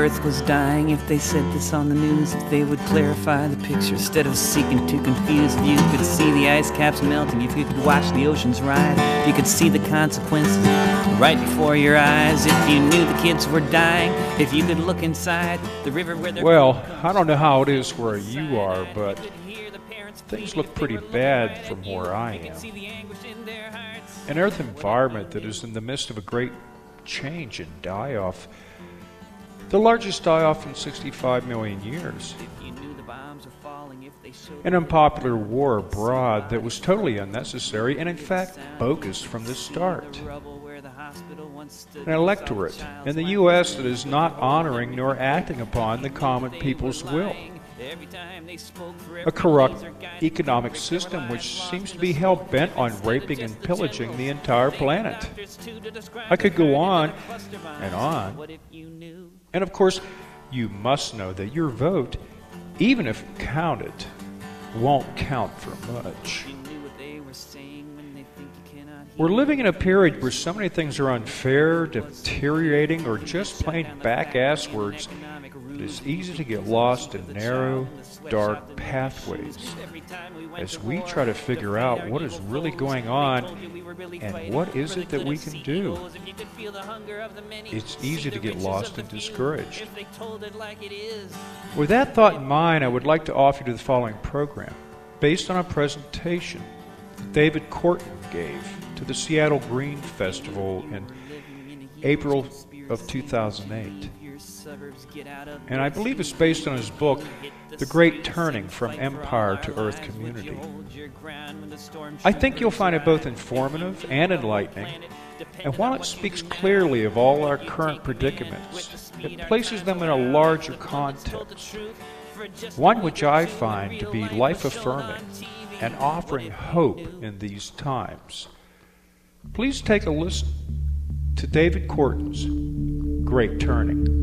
Earth was dying, if they said this on the news, if they would clarify the picture instead of seeking to confuse. If you could see the ice caps melting, if you could watch the oceans rise, if you could see the consequences right before your eyes, if you knew the kids were dying, if you could look inside the river where they're... Well, I don't know how it is where you are, but things look pretty bad from where I am. An Earth environment that is in the midst of a great change and die-off, the largest die-off in 65 million years. An unpopular war abroad that was totally unnecessary and in fact bogus from the start. An electorate in the U.S. that is not honoring nor acting upon the common people's will. A corrupt economic system which seems to be hell-bent on raping and pillaging the entire planet. I could go on and on. And of course, you must know that your vote, even if counted, won't count for much. We're living in a period where so many things are unfair, deteriorating, or just plain back-ass words. It is easy to get lost in narrow, dark pathways as we try to figure out what is really going on and what is it that we can do. It's easy to get lost and discouraged. With that thought in mind, I would like to offer you the following program based on a presentation David Korten gave to the Seattle Green Festival in April of 2008. And I believe it's based on his book, The Great Turning from Empire to Earth Community. I think you'll find it both informative and enlightening, and while it speaks clearly of all our current predicaments, it places them in a larger context, one which I find to be life-affirming and offering hope in these times. Please take a listen to David Korten's Great Turning.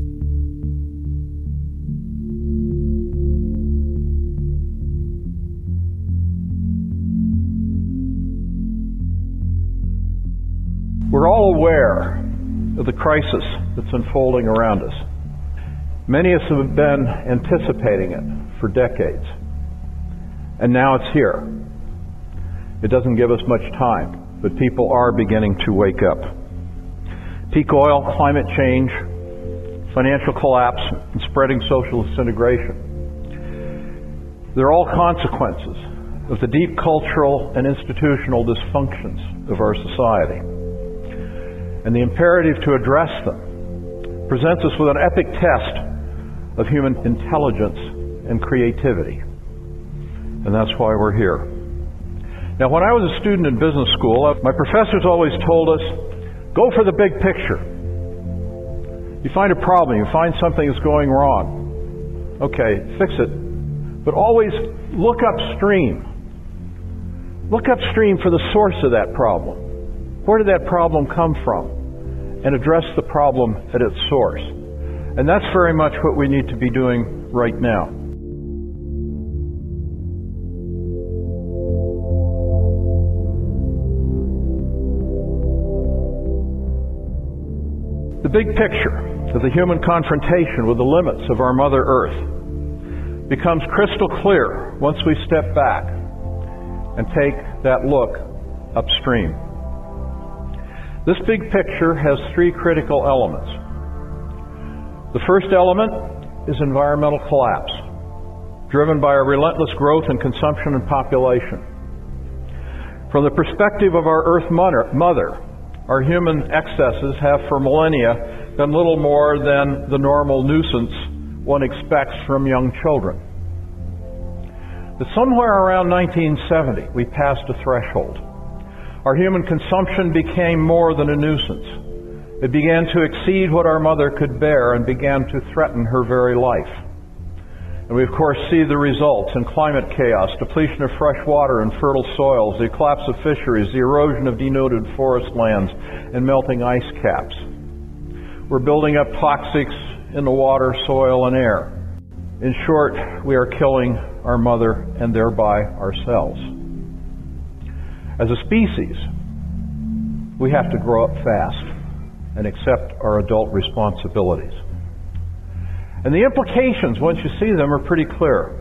We're all aware of the crisis that's unfolding around us. Many of us have been anticipating it for decades. And now it's here. It doesn't give us much time, but people are beginning to wake up. Peak oil, climate change, financial collapse, and spreading social disintegration. They're all consequences of the deep cultural and institutional dysfunctions of our society. And the imperative to address them presents us with an epic test of human intelligence and creativity. And that's why we're here. Now, when I was a student in business school, my professors always told us, go for the big picture. You find a problem, you find something that's going wrong. Okay, fix it. But always look upstream. Look upstream for the source of that problem. Where did that problem come from? And address the problem at its source. And that's very much what we need to be doing right now. The big picture of the human confrontation with the limits of our Mother Earth becomes crystal clear once we step back and take that look upstream. This big picture has three critical elements. The first element is environmental collapse, driven by a relentless growth in consumption and population. From the perspective of our Earth Mother, our human excesses have for millennia been little more than the normal nuisance one expects from young children. But somewhere around 1970, we passed a threshold. Our human consumption became more than a nuisance. It began to exceed what our mother could bear and began to threaten her very life. And we, of course, see the results in climate chaos, depletion of fresh water and fertile soils, the collapse of fisheries, the erosion of denuded forest lands, and melting ice caps. We're building up toxics in the water, soil, and air. In short, we are killing our mother and thereby ourselves. As a species, we have to grow up fast and accept our adult responsibilities. And the implications, once you see them, are pretty clear.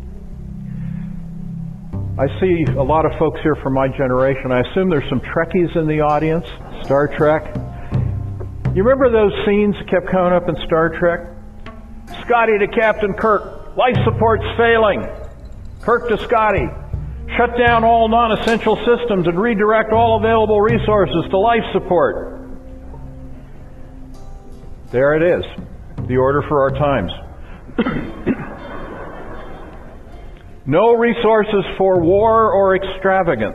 I see a lot of folks here from my generation. I assume there's some Trekkies in the audience. Star Trek. You remember those scenes that kept coming up in Star Trek? Scotty to Captain Kirk. Life support's failing. Kirk to Scotty. Shut down all non-essential systems and redirect all available resources to life support. There it is. The order for our times. No resources for war or extravagance.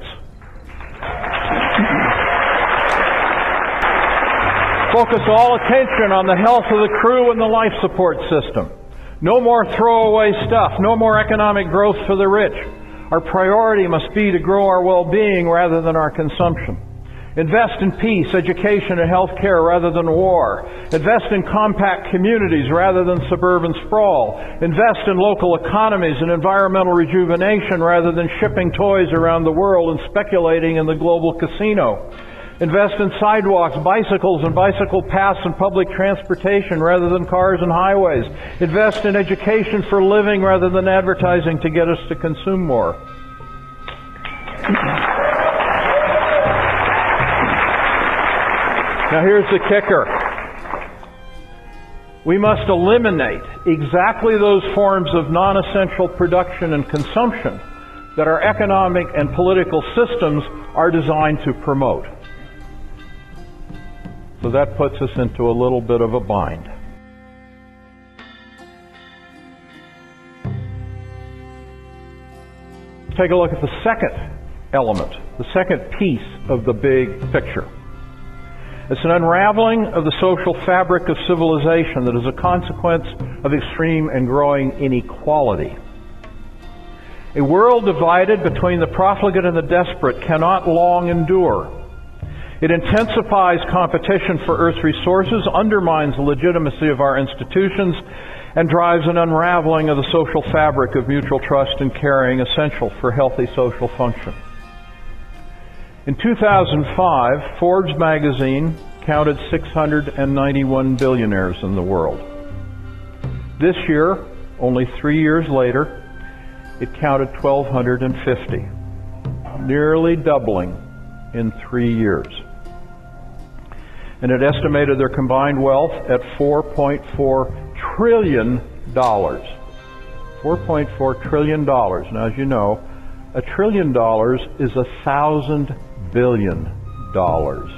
Focus all attention on the health of the crew and the life support system. No more throwaway stuff. No more economic growth for the rich. Our priority must be to grow our well-being rather than our consumption. Invest in peace, education, and health care rather than war. Invest in compact communities rather than suburban sprawl. Invest in local economies and environmental rejuvenation rather than shipping toys around the world and speculating in the global casino. Invest in sidewalks, bicycles, and bicycle paths and public transportation rather than cars and highways. Invest in education for living rather than advertising to get us to consume more. Now here's the kicker. We must eliminate exactly those forms of non-essential production and consumption that our economic and political systems are designed to promote. So that puts us into a little bit of a bind. Take a look at the second element, the second piece of the big picture. It's an unraveling of the social fabric of civilization that is a consequence of extreme and growing inequality. A world divided between the profligate and the desperate cannot long endure. It intensifies competition for Earth's resources, undermines the legitimacy of our institutions, and drives an unraveling of the social fabric of mutual trust and caring essential for healthy social function. In 2005, Forbes magazine counted 691 billionaires in the world. This year, only 3 years later, it counted 1,250, nearly doubling in 3 years. And it estimated their combined wealth at $4.4 trillion. $4.4 trillion. Now, as you know, $1 trillion is 1,000 billion dollars.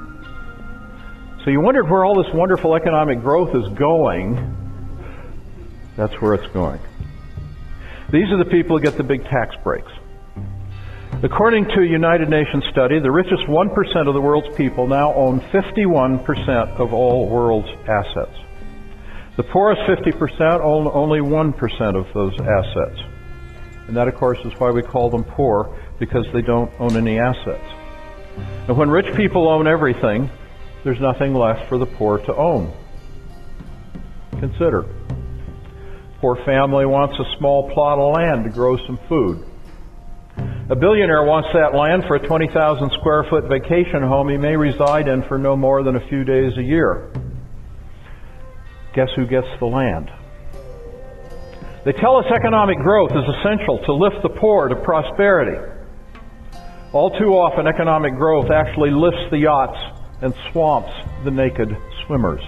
So you wondered where all this wonderful economic growth is going. That's where it's going. These are the people who get the big tax breaks. According to a United Nations study, the richest 1% of the world's people now own 51% of all world's assets. The poorest 50% own only 1% of those assets. And that, of course, is why we call them poor, because they don't own any assets. And when rich people own everything, there's nothing left for the poor to own. Consider. Poor family wants a small plot of land to grow some food. A billionaire wants that land for a 20,000 square foot vacation home he may reside in for no more than a few days a year. Guess who gets the land? They tell us economic growth is essential to lift the poor to prosperity. All too often, economic growth actually lifts the yachts and swamps the naked swimmers.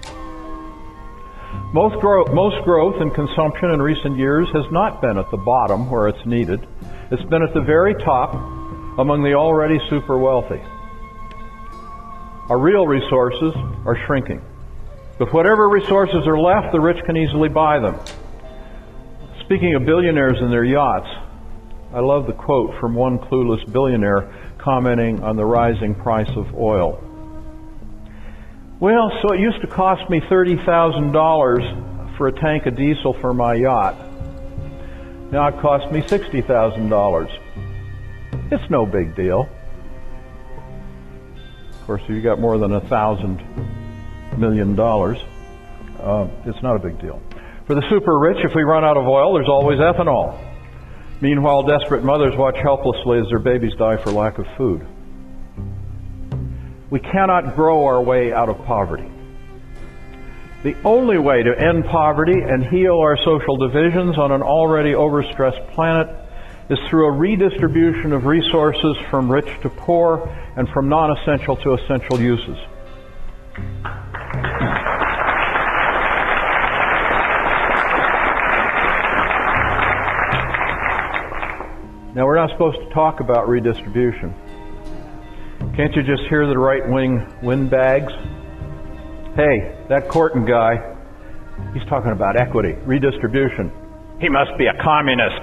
Most growth in consumption in recent years has not been at the bottom where it's needed. It's been at the very top among the already super wealthy. Our real resources are shrinking. But whatever resources are left, the rich can easily buy them. Speaking of billionaires and their yachts, I love the quote from one clueless billionaire commenting on the rising price of oil. Well, so it used to cost me $30,000 for a tank of diesel for my yacht. Now it costs me $60,000. It's no big deal. Of course, if you got more than $1,000 million, it's not a big deal. For the super rich, if we run out of oil, there's always ethanol. Meanwhile, desperate mothers watch helplessly as their babies die for lack of food. We cannot grow our way out of poverty. The only way to end poverty and heal our social divisions on an already overstressed planet is through a redistribution of resources from rich to poor and from non-essential to essential uses. Now, we're not supposed to talk about redistribution. Can't you just hear the right-wing windbags? Hey, that Korten guy, he's talking about equity, redistribution. He must be a communist.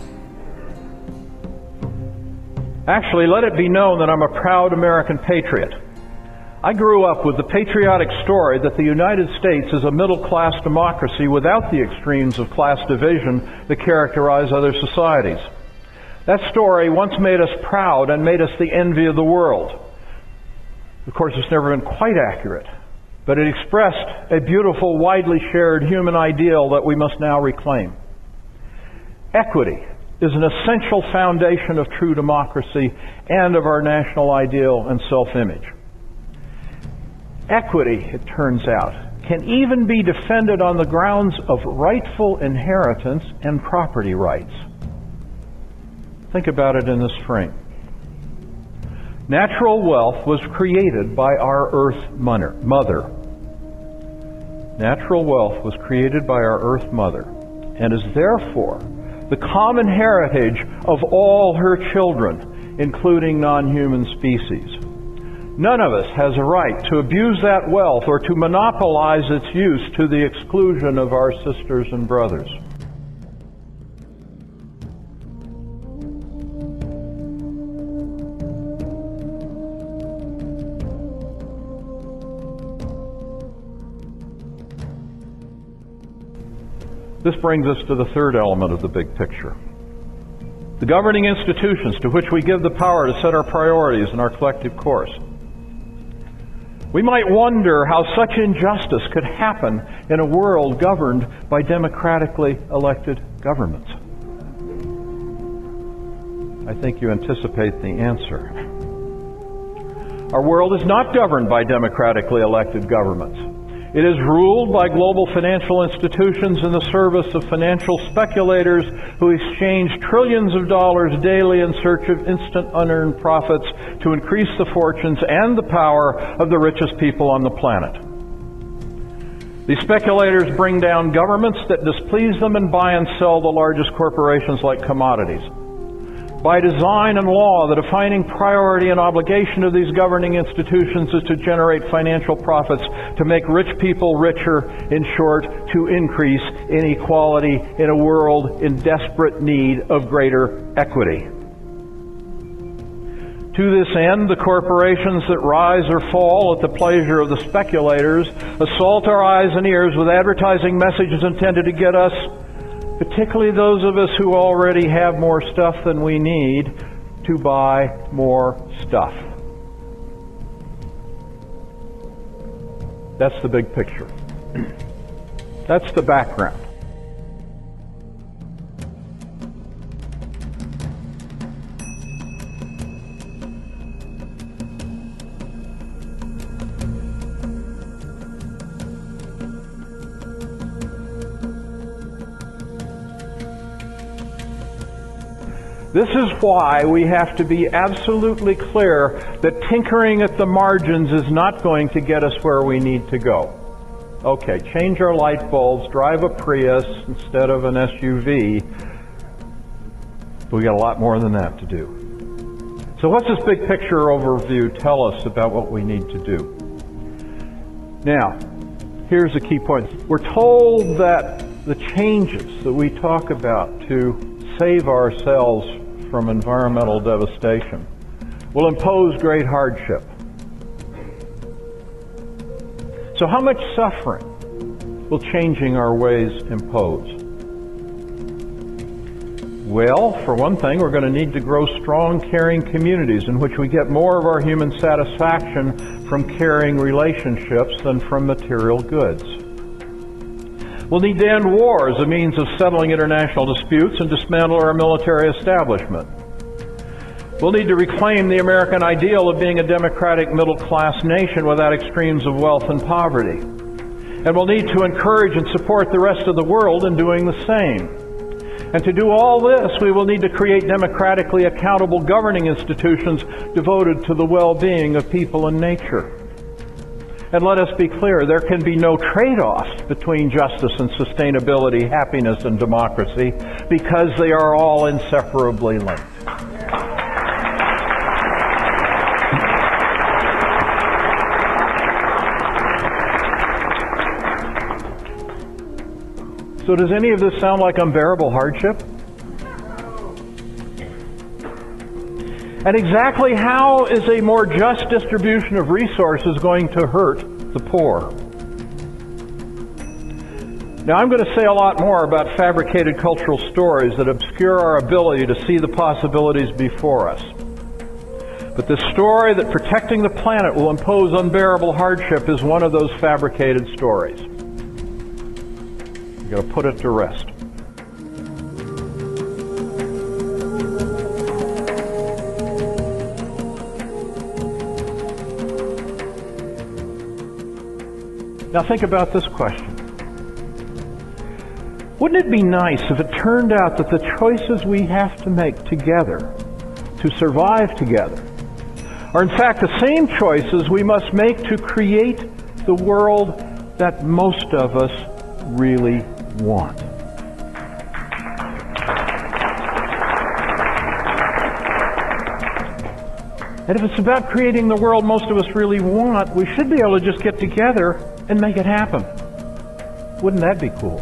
Actually, let it be known that I'm a proud American patriot. I grew up with the patriotic story that the United States is a middle-class democracy without the extremes of class division that characterize other societies. That story once made us proud and made us the envy of the world. Of course, it's never been quite accurate, but it expressed a beautiful, widely shared human ideal that we must now reclaim. Equity is an essential foundation of true democracy and of our national ideal and self-image. Equity, it turns out, can even be defended on the grounds of rightful inheritance and property rights. Think about it in this frame. Natural wealth was created by our Earth Mother. Natural wealth was created by our Earth Mother and is therefore the common heritage of all her children, including non-human species. None of us has a right to abuse that wealth or to monopolize its use to the exclusion of our sisters and brothers. This brings us to the third element of the big picture. The governing institutions to which we give the power to set our priorities and our collective course. We might wonder how such injustice could happen in a world governed by democratically elected governments. I think you anticipate the answer. Our world is not governed by democratically elected governments. It is ruled by global financial institutions in the service of financial speculators who exchange trillions of dollars daily in search of instant unearned profits to increase the fortunes and the power of the richest people on the planet. These speculators bring down governments that displease them and buy and sell the largest corporations like commodities. By design and law, the defining priority and obligation of these governing institutions is to generate financial profits, to make rich people richer, in short, to increase inequality in a world in desperate need of greater equity. To this end, the corporations that rise or fall at the pleasure of the speculators assault our eyes and ears with advertising messages intended to get us, particularly those of us who already have more stuff than we need, to buy more stuff. That's the big picture. That's the background. This is why we have to be absolutely clear that tinkering at the margins is not going to get us where we need to go. Okay, change our light bulbs, drive a Prius instead of an SUV. But we got a lot more than that to do. So what's this big picture overview tell us about what we need to do? Now, here's a key point. We're told that the changes that we talk about to save ourselves from environmental devastation will impose great hardship. So how much suffering will changing our ways impose? Well, for one thing, we're going to need to grow strong, caring communities in which we get more of our human satisfaction from caring relationships than from material goods. We'll need to end war as a means of settling international disputes and dismantle our military establishment. We'll need to reclaim the American ideal of being a democratic middle-class nation without extremes of wealth and poverty. And we'll need to encourage and support the rest of the world in doing the same. And to do all this, we will need to create democratically accountable governing institutions devoted to the well-being of people and nature. And let us be clear, there can be no trade-offs between justice and sustainability, happiness and democracy, because they are all inseparably linked. So does any of this sound like unbearable hardship? And exactly how is a more just distribution of resources going to hurt the poor? Now, I'm going to say a lot more about fabricated cultural stories that obscure our ability to see the possibilities before us. But the story that protecting the planet will impose unbearable hardship is one of those fabricated stories. You've got to put it to rest. Now think about this question. Wouldn't it be nice if it turned out that the choices we have to make together to survive together are in fact the same choices we must make to create the world that most of us really want? And if it's about creating the world most of us really want, we should be able to just get together and make it happen. Wouldn't that be cool?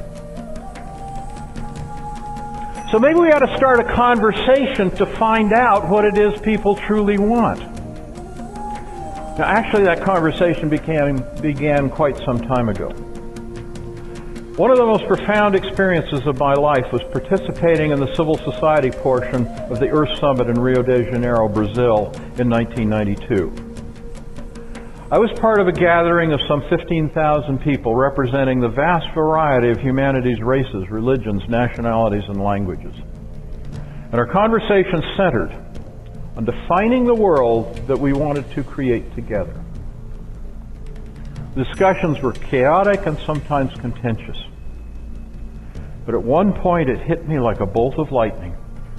So maybe we ought to start a conversation to find out what it is people truly want. Now, actually, that conversation began quite some time ago. One of the most profound experiences of my life was participating in the civil society portion of the Earth Summit in Rio de Janeiro, Brazil, in 1992. I was part of a gathering of some 15,000 people representing the vast variety of humanity's races, religions, nationalities, and languages. And our conversation centered on defining the world that we wanted to create together. The discussions were chaotic and sometimes contentious. But at one point it hit me like a bolt of lightning.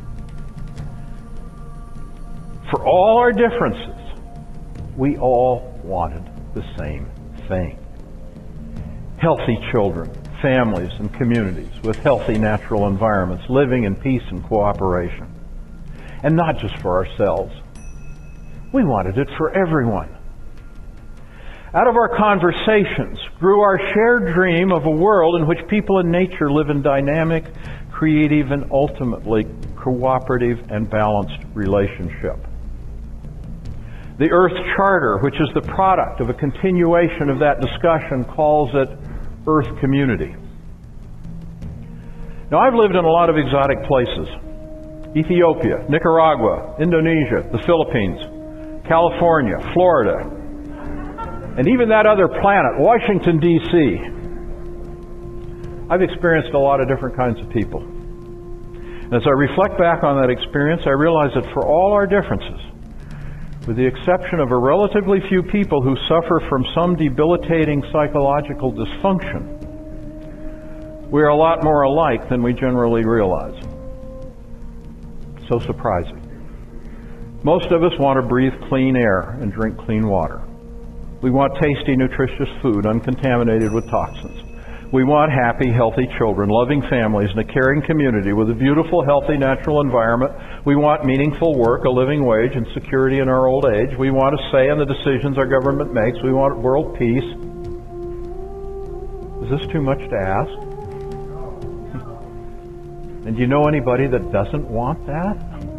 For all our differences, we all wanted the same thing. Healthy children, families, and communities with healthy natural environments, living in peace and cooperation. And not just for ourselves. We wanted it for everyone. Out of our conversations grew our shared dream of a world in which people and nature live in dynamic, creative, and ultimately cooperative and balanced relationship. The Earth Charter, which is the product of a continuation of that discussion, calls it Earth Community. Now, I've lived in a lot of exotic places. Ethiopia, Nicaragua, Indonesia, the Philippines, California, Florida, and even that other planet, Washington, D.C. I've experienced a lot of different kinds of people. And as I reflect back on that experience, I realize that for all our differences, with the exception of a relatively few people who suffer from some debilitating psychological dysfunction, we are a lot more alike than we generally realize. So surprising. Most of us want to breathe clean air and drink clean water. We want tasty, nutritious food uncontaminated with toxins. We want happy, healthy children, loving families, and a caring community with a beautiful, healthy, natural environment. We want meaningful work, a living wage, and security in our old age. We want a say in the decisions our government makes. We want world peace. Is this too much to ask? And do you know anybody that doesn't want that?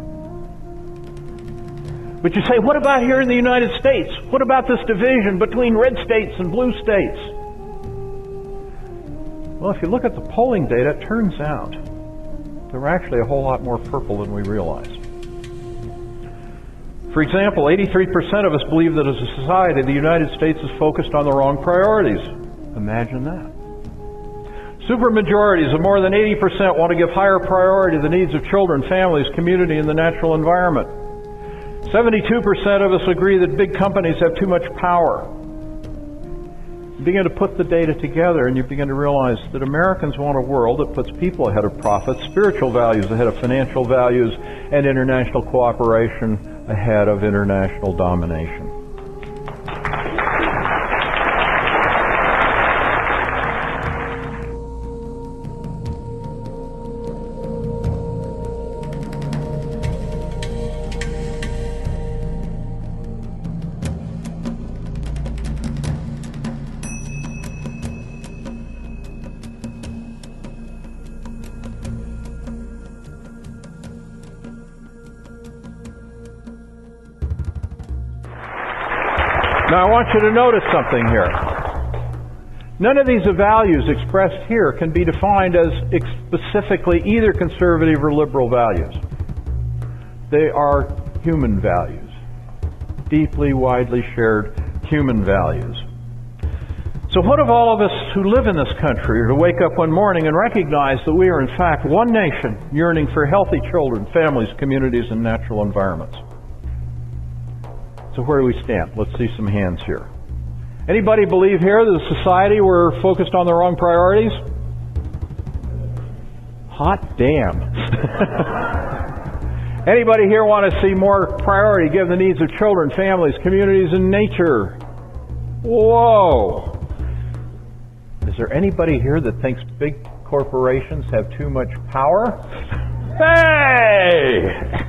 But you say, what about here in the United States? What about this division between red states and blue states? Well, if you look at the polling data, it turns out there are actually a whole lot more purple than we realize. For example, 83% of us believe that as a society, the United States is focused on the wrong priorities. Imagine that. Supermajorities of more than 80% want to give higher priority to the needs of children, families, community, and the natural environment. 72% of us agree that big companies have too much power. You begin to put the data together and you begin to realize that Americans want a world that puts people ahead of profits, spiritual values ahead of financial values, and international cooperation ahead of international domination. Now I want you to notice something here. None of these values expressed here can be defined as specifically either conservative or liberal values. They are human values, deeply, widely shared human values. So what of all of us who live in this country are to wake up one morning and recognize that we are in fact one nation yearning for healthy children, families, communities, and natural environments? So where do we stand? Let's see some hands here. Anybody believe here that as a society we're focused on the wrong priorities? Hot damn. Anybody here want to see more priority given the needs of children, families, communities, and nature? Whoa. Is there anybody here that thinks big corporations have too much power? Hey!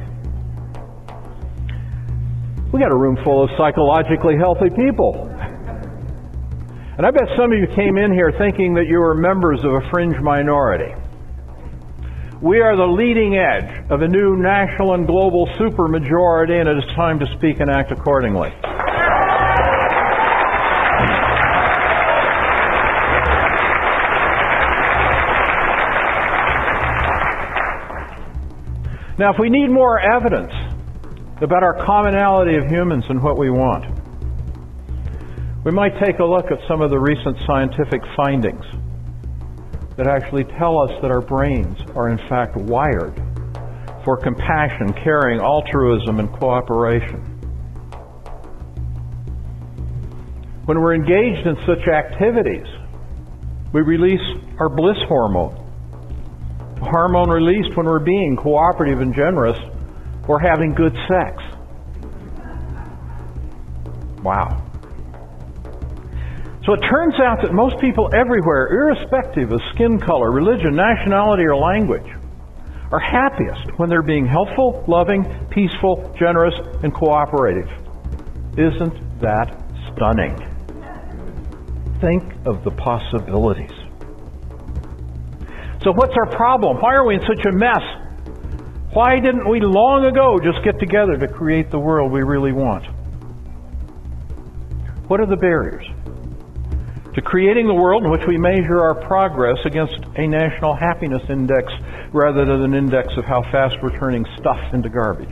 We got a room full of psychologically healthy people. And I bet some of you came in here thinking that you were members of a fringe minority. We are the leading edge of a new national and global supermajority, and it is time to speak and act accordingly. Now, if we need more evidence about our commonality of humans and what we want, we might take a look at some of the recent scientific findings that actually tell us that our brains are in fact wired for compassion, caring, altruism, and cooperation. When we're engaged in such activities, we release our bliss hormone, a hormone released when we're being cooperative and generous or having good sex. Wow. So it turns out that most people everywhere, irrespective of skin color, religion, nationality, or language, are happiest when they're being helpful, loving, peaceful, generous, and cooperative. Isn't that stunning? Think of the possibilities. So what's our problem? Why are we in such a mess? Why didn't we long ago just get together to create the world we really want? What are the barriers to creating the world in which we measure our progress against a national happiness index rather than an index of how fast we're turning stuff into garbage?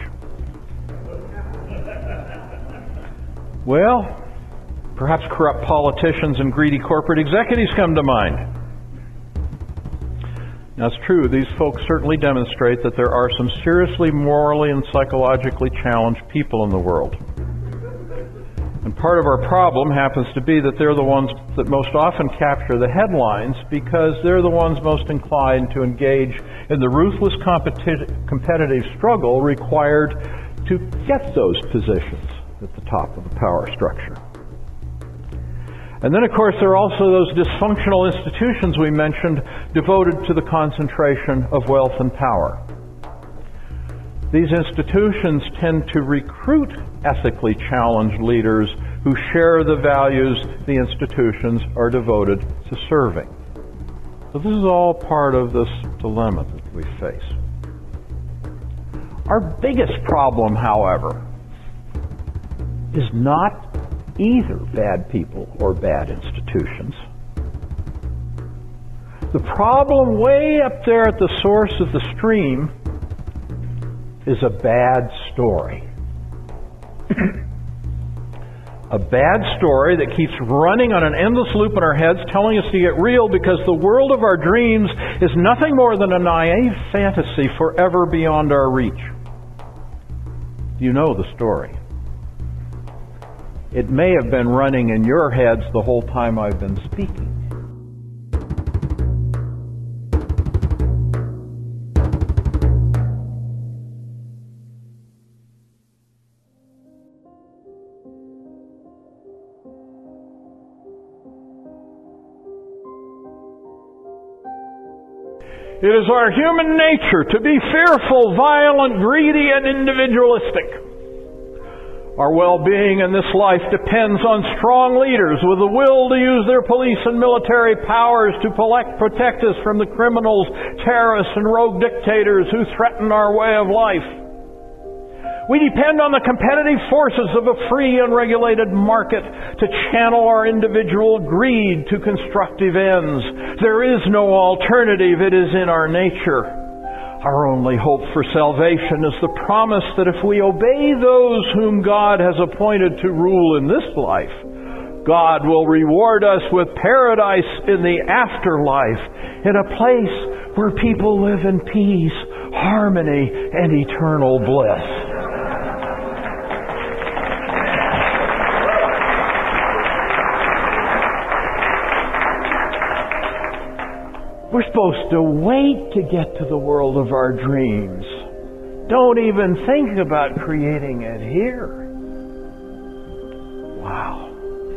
Well, perhaps corrupt politicians and greedy corporate executives come to mind. Now, it's true, these folks certainly demonstrate that there are some seriously morally and psychologically challenged people in the world. And part of our problem happens to be that they're the ones that most often capture the headlines because they're the ones most inclined to engage in the ruthless competitive struggle required to get those positions at the top of the power structure. And then, of course, there are also those dysfunctional institutions we mentioned devoted to the concentration of wealth and power. These institutions tend to recruit ethically challenged leaders who share the values the institutions are devoted to serving. So this is all part of this dilemma that we face. Our biggest problem, however, is not either bad people or bad institutions. The problem way up there at the source of the stream is a bad story. A bad story that keeps running on an endless loop in our heads, telling us to get real because the world of our dreams is nothing more than a naive fantasy forever beyond our reach. You know the story. It may have been running in your heads the whole time I've been speaking. It is our human nature to be fearful, violent, greedy, and individualistic. Our well-being in this life depends on strong leaders with the will to use their police and military powers to protect us from the criminals, terrorists, and rogue dictators who threaten our way of life. We depend on the competitive forces of a free and regulated market to channel our individual greed to constructive ends. There is no alternative. It is in our nature. Our only hope for salvation is the promise that if we obey those whom God has appointed to rule in this life, God will reward us with paradise in the afterlife, in a place where people live in peace, harmony, and eternal bliss. We're supposed to wait to get to the world of our dreams. Don't even think about creating it here. Wow.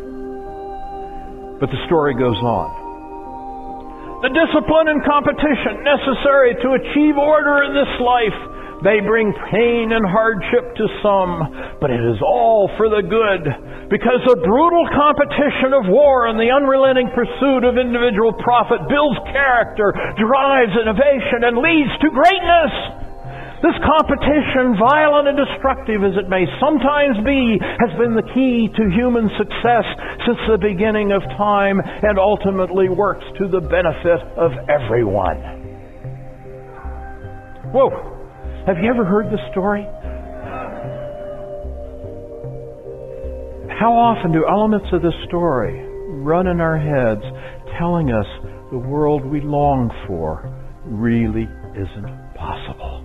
But the story goes on. The discipline and competition necessary to achieve order in this life may bring pain and hardship to some, but it is all for the good, because the brutal competition of war and the unrelenting pursuit of individual profit builds character, drives innovation, and leads to greatness. This competition, violent and destructive as it may sometimes be, has been the key to human success since the beginning of time and ultimately works to the benefit of everyone. Whoa! Have you ever heard this story? How often do elements of this story run in our heads telling us the world we long for really isn't possible?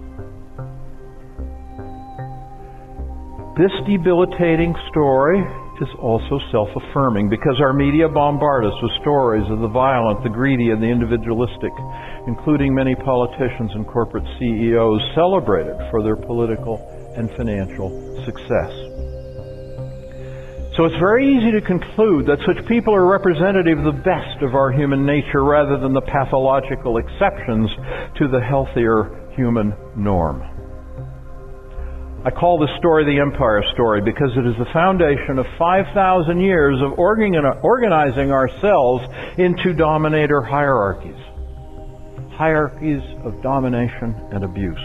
This debilitating story is also self-affirming because our media bombard us with stories of the violent, the greedy, and the individualistic, including many politicians and corporate CEOs celebrated for their political and financial success. So it's very easy to conclude that such people are representative of the best of our human nature rather than the pathological exceptions to the healthier human norm. I call this story the Empire Story because it is the foundation of 5,000 years of organizing ourselves into dominator hierarchies. Hierarchies of domination and abuse.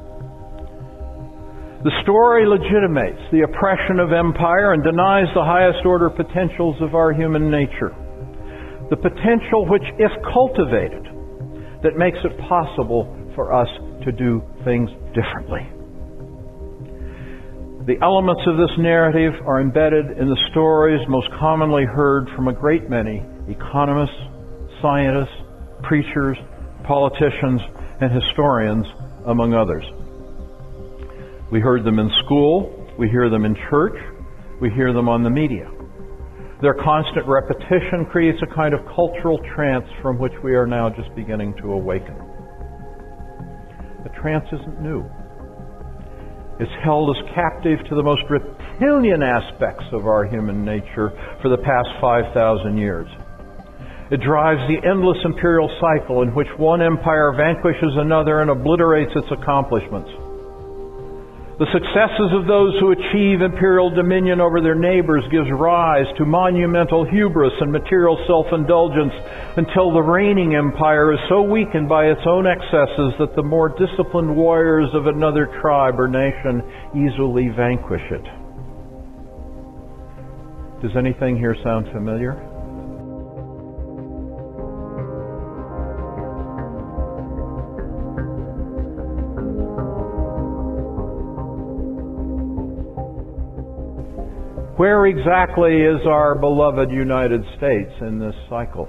The story legitimates the oppression of empire and denies the highest order potentials of our human nature. The potential which, if cultivated, that makes it possible for us to do things differently. The elements of this narrative are embedded in the stories most commonly heard from a great many economists, scientists, preachers, politicians, and historians, among others. We heard them in school, we hear them in church, we hear them on the media. Their constant repetition creates a kind of cultural trance from which we are now just beginning to awaken. The trance isn't new. It's held us captive to the most reptilian aspects of our human nature for the past 5,000 years. It drives the endless imperial cycle in which one empire vanquishes another and obliterates its accomplishments. The successes of those who achieve imperial dominion over their neighbors gives rise to monumental hubris and material self-indulgence until the reigning empire is so weakened by its own excesses that the more disciplined warriors of another tribe or nation easily vanquish it. Does anything here sound familiar? Where exactly is our beloved United States in this cycle?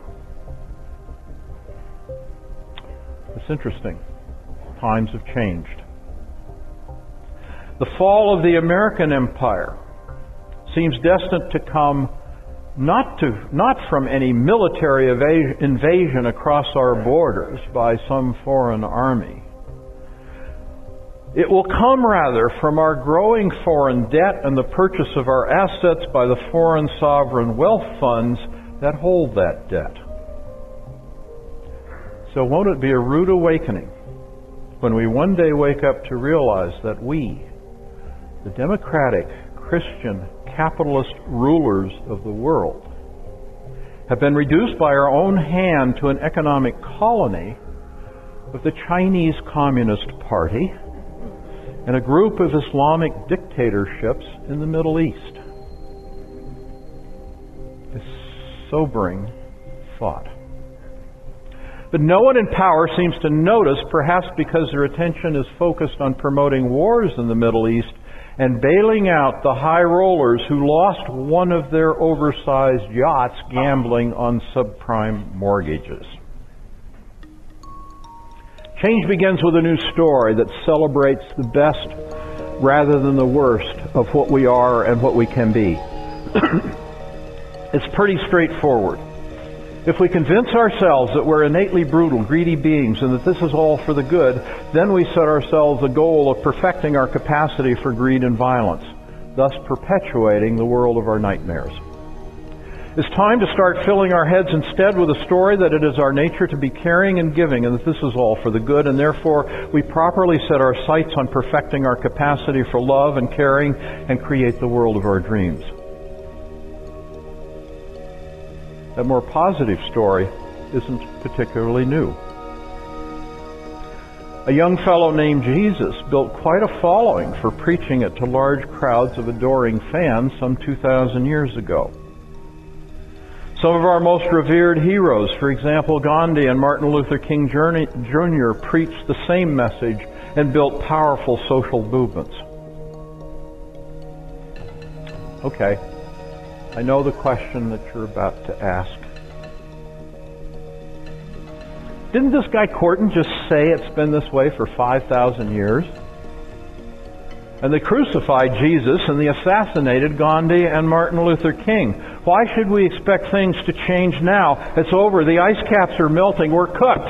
It's interesting. Times have changed. The fall of the American empire seems destined to come not from any military invasion across our borders by some foreign army. It will come rather from our growing foreign debt and the purchase of our assets by the foreign sovereign wealth funds that hold that debt. So won't it be a rude awakening when we one day wake up to realize that we, the democratic, Christian, capitalist rulers of the world, have been reduced by our own hand to an economic colony of the Chinese Communist Party and a group of Islamic dictatorships in the Middle East? A sobering thought. But no one in power seems to notice, perhaps because their attention is focused on promoting wars in the Middle East and bailing out the high rollers who lost one of their oversized yachts gambling on subprime mortgages. Change begins with a new story that celebrates the best rather than the worst of what we are and what we can be. It's pretty straightforward. If we convince ourselves that we're innately brutal, greedy beings and that this is all for the good, then we set ourselves the goal of perfecting our capacity for greed and violence, thus perpetuating the world of our nightmares. It's time to start filling our heads instead with a story that it is our nature to be caring and giving and that this is all for the good, and therefore we properly set our sights on perfecting our capacity for love and caring and create the world of our dreams. That more positive story isn't particularly new. A young fellow named Jesus built quite a following for preaching it to large crowds of adoring fans some 2,000 years ago. Some of our most revered heroes, for example, Gandhi and Martin Luther King Jr., preached the same message and built powerful social movements. Okay, I know the question that you're about to ask. Didn't this guy Corton just say it's been this way for 5,000 years? And they crucified Jesus and they assassinated Gandhi and Martin Luther King. Why should we expect things to change now? It's over. The ice caps are melting. We're cooked.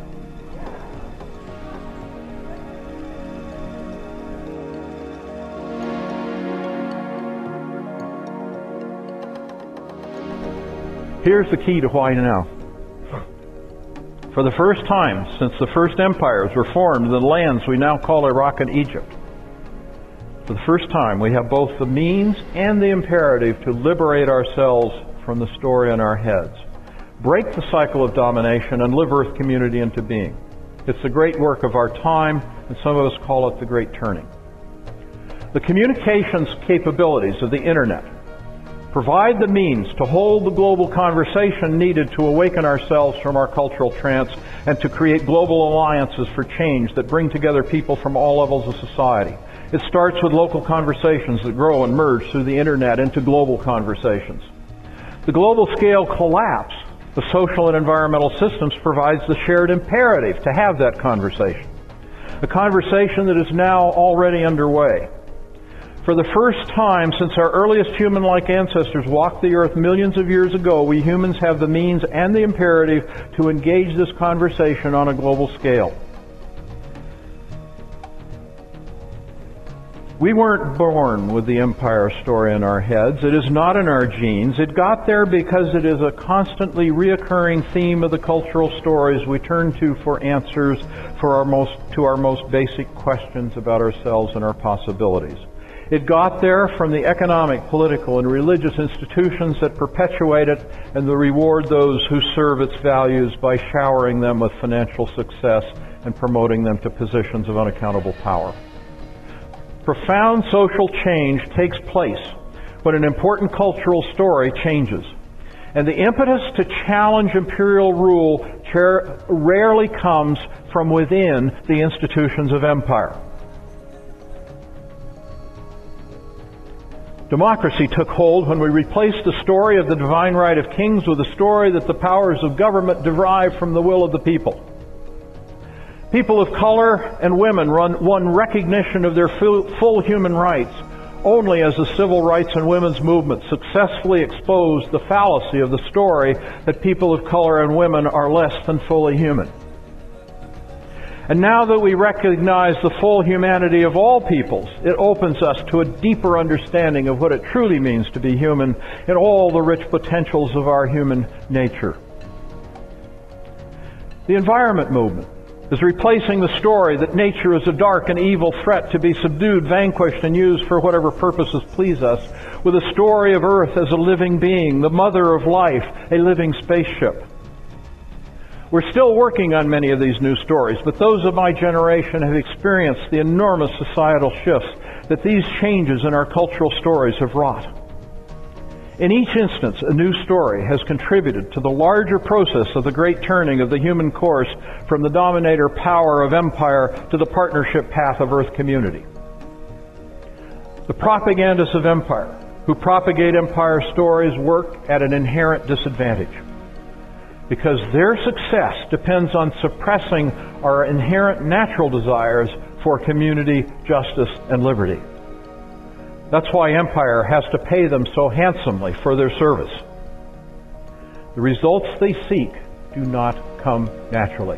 Here's the key to why now. For the first time since the first empires were formed in the lands we now call Iraq and Egypt, for the first time we have both the means and the imperative to liberate ourselves from the story in our heads, break the cycle of domination, and live Earth community into being. It's the great work of our time, and some of us call it the Great Turning. The communications capabilities of the Internet provide the means to hold the global conversation needed to awaken ourselves from our cultural trance and to create global alliances for change that bring together people from all levels of society. It starts with local conversations that grow and merge through the Internet into global conversations. The global scale collapse of social and environmental systems provides the shared imperative to have that conversation, a conversation that is now already underway. For the first time since our earliest human-like ancestors walked the earth millions of years ago, we humans have the means and the imperative to engage this conversation on a global scale. We weren't born with the empire story in our heads. It is not in our genes. It got there because it is a constantly reoccurring theme of the cultural stories we turn to for answers to our most basic questions about ourselves and our possibilities. It got there from the economic, political, and religious institutions that perpetuate it and that reward those who serve its values by showering them with financial success and promoting them to positions of unaccountable power. Profound social change takes place when an important cultural story changes. And the impetus to challenge imperial rule rarely comes from within the institutions of empire. Democracy took hold when we replaced the story of the divine right of kings with the story that the powers of government derive from the will of the people. People of color and women won recognition of their full human rights only as the civil rights and women's movement successfully exposed the fallacy of the story that people of color and women are less than fully human. And now that we recognize the full humanity of all peoples, it opens us to a deeper understanding of what it truly means to be human in all the rich potentials of our human nature. The environment movement is replacing the story that nature is a dark and evil threat to be subdued, vanquished, and used for whatever purposes please us, with a story of Earth as a living being, the mother of life, a living spaceship. We're still working on many of these new stories, but those of my generation have experienced the enormous societal shifts that these changes in our cultural stories have wrought. In each instance, a new story has contributed to the larger process of the great turning of the human course from the dominator power of empire to the partnership path of Earth community. The propagandists of empire, who propagate empire stories, work at an inherent disadvantage, because their success depends on suppressing our inherent natural desires for community, justice, and liberty. That's why empire has to pay them so handsomely for their service. The results they seek do not come naturally.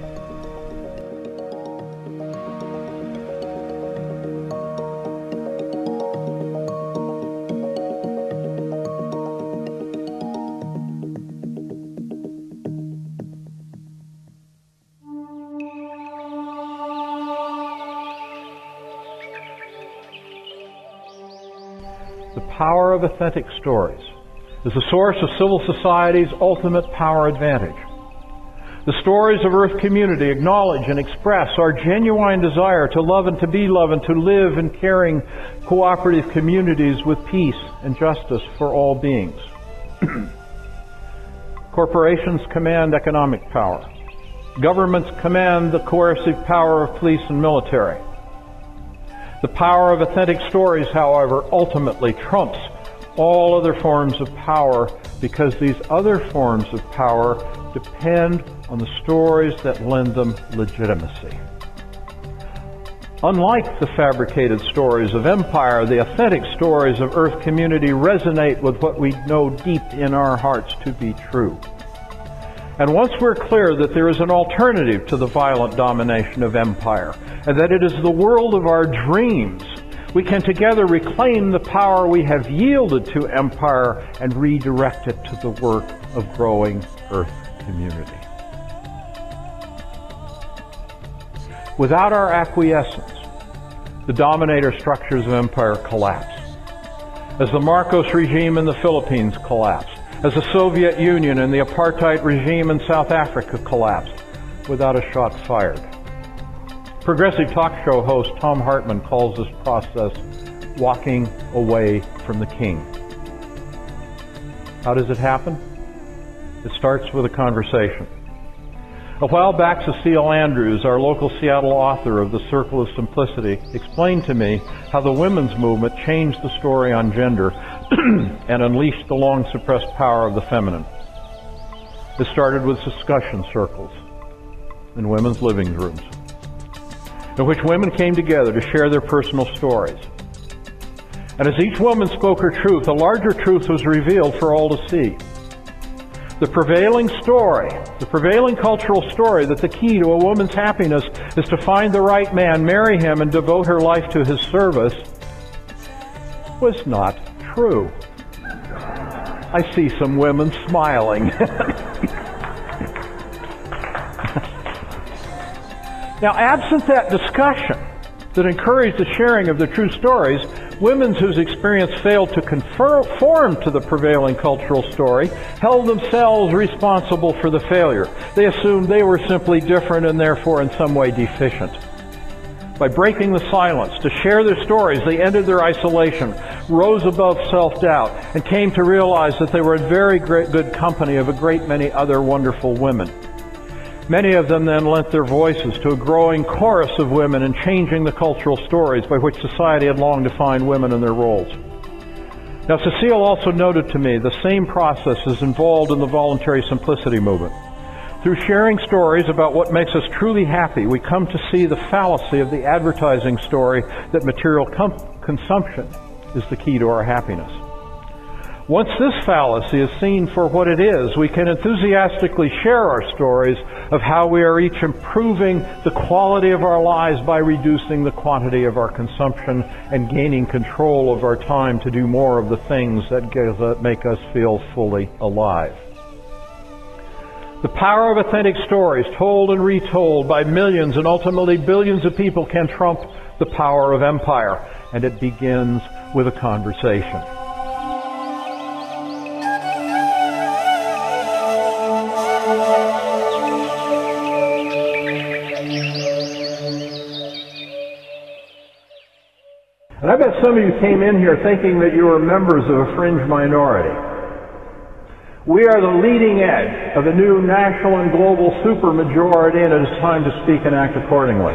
The power of authentic stories is the source of civil society's ultimate power advantage. The stories of Earth community acknowledge and express our genuine desire to love and to be loved and to live in caring, cooperative communities with peace and justice for all beings. Corporations command economic power. Governments command the coercive power of police and military. The power of authentic stories, however, ultimately trumps all other forms of power, because these other forms of power depend on the stories that lend them legitimacy. Unlike the fabricated stories of empire, the authentic stories of Earth community resonate with what we know deep in our hearts to be true. And once we're clear that there is an alternative to the violent domination of empire, and that it is the world of our dreams, we can together reclaim the power we have yielded to empire and redirect it to the work of growing Earth community. Without our acquiescence, the dominator structures of empire collapse. As the Marcos regime in the Philippines collapsed, as the Soviet Union and the apartheid regime in South Africa collapsed without a shot fired. Progressive talk show host Thom Hartmann calls this process walking away from the king. How does it happen? It starts with a conversation. A while back, Cecile Andrews, our local Seattle author of The Circle of Simplicity, explained to me how the women's movement changed the story on gender and unleashed the long-suppressed power of the feminine. It started with discussion circles in women's living rooms, in which women came together to share their personal stories. And as each woman spoke her truth, a larger truth was revealed for all to see. The prevailing story, the prevailing cultural story that the key to a woman's happiness is to find the right man, marry him, and devote her life to his service, was not true. I see some women smiling. Now, absent that discussion that encouraged the sharing of the true stories, women whose experience failed to conform to the prevailing cultural story held themselves responsible for the failure. They assumed they were simply different and therefore in some way deficient. By breaking the silence to share their stories, they ended their isolation, rose above self-doubt, and came to realize that they were in very good company of a great many other wonderful women. Many of them then lent their voices to a growing chorus of women in changing the cultural stories by which society had long defined women and their roles. Now, Cecile also noted to me the same process is involved in the voluntary simplicity movement. Through sharing stories about what makes us truly happy, we come to see the fallacy of the advertising story that material consumption is the key to our happiness. Once this fallacy is seen for what it is, we can enthusiastically share our stories of how we are each improving the quality of our lives by reducing the quantity of our consumption and gaining control of our time to do more of the things that make us feel fully alive. The power of authentic stories told and retold by millions and ultimately billions of people can trump the power of empire, and it begins with a conversation. And I bet some of you came in here thinking that you were members of a fringe minority. We are the leading edge of the new national and global supermajority, and it is time to speak and act accordingly.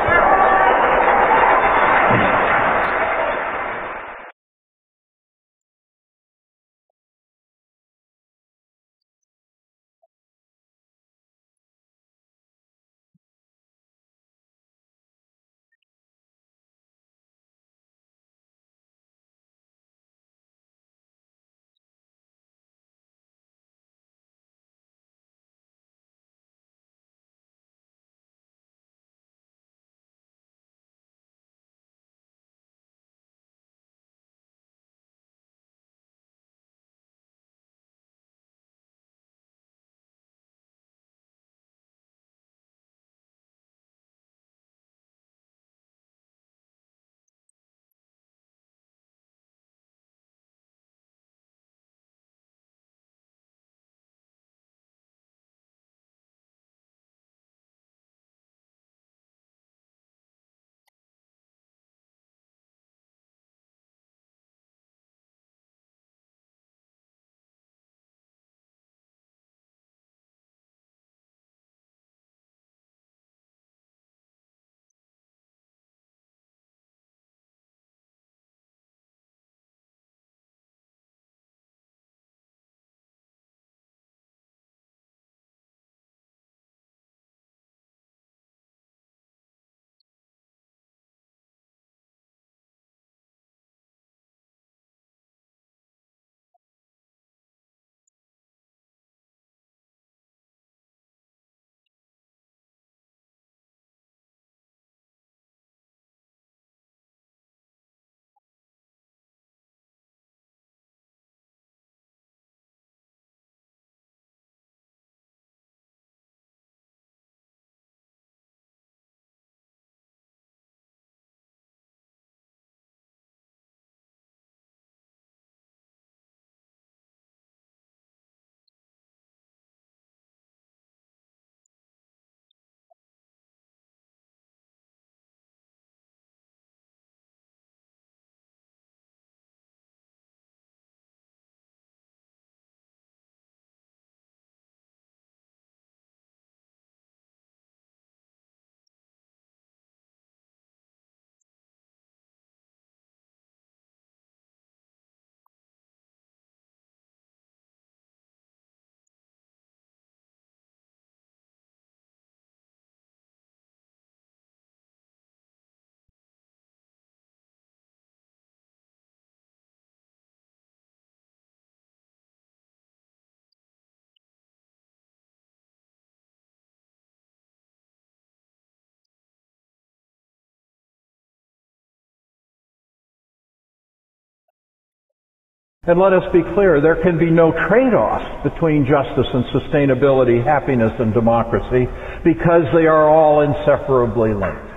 And let us be clear, there can be no trade-off between justice and sustainability, happiness and democracy, because they are all inseparably linked.